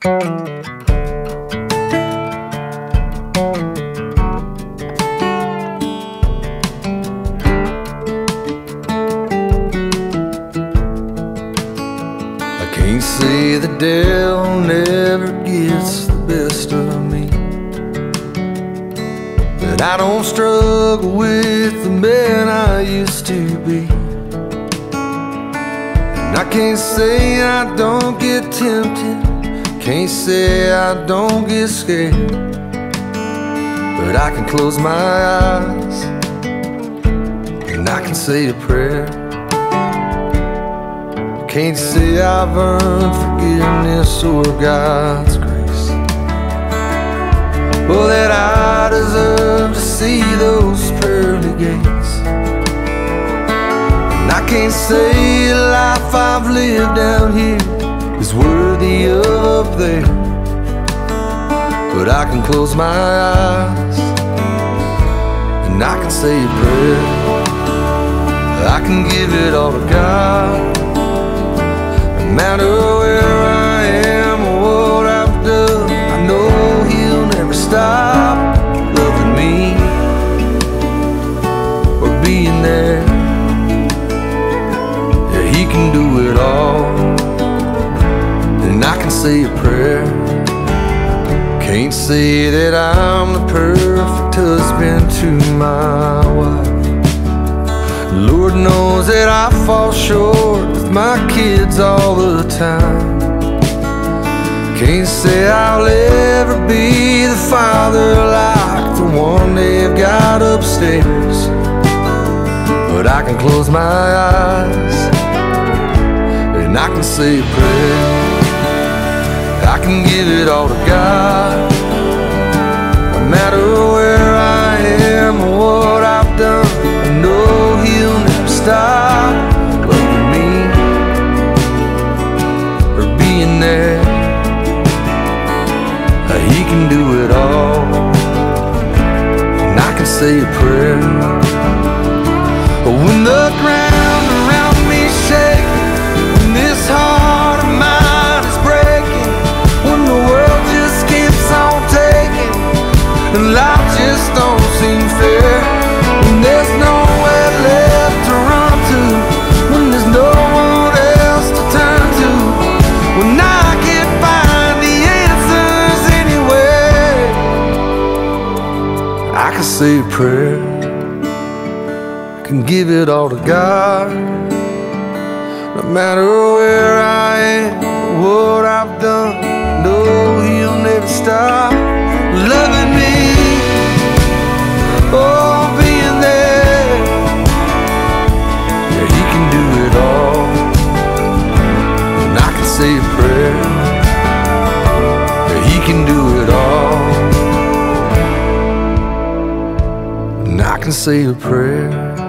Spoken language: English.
Can't say the devil never gets the best of me, that I don't struggle with the man I used to be. And I can't say I don't get tempted, can't say I don't get scared, but I can close my eyes and I can say a prayer. Can't say I've earned forgiveness or God's grace, or that I deserve to see those pearly gates. And I can't say the life I've lived down here is worthy of up there, but I can close my eyes and I can say a prayer. I can give it all to God, no matter where I am or what I've done. I know He'll never stop loving me or being there. Yeah, He can do it all, and I can say a prayer. Can't say that I'm the perfect husband to my wife. Lord knows that I fall short with my kids all the time. Can't say I'll ever be the father like the one they've got upstairs, but I can close my eyes and I can say a prayer. I can give it all to God, no matter where I am or what I've done. I know He'll never stop loving me or being there. He can do it all, and I can say a prayer. When the ground around me shakes, when this heart of mine is breaking, when the world just keeps on taking and life just don't seem fair, when there's nowhere left to run to, when there's no one else to turn to, when I can't find the answers anywhere, I can say a prayer. I can give it all to God, no matter where I am or what I've done. No, He'll never stop loving me, oh, being there. Yeah, He can do it all, and I can say a prayer. Yeah, He can do it all, and I can say a prayer.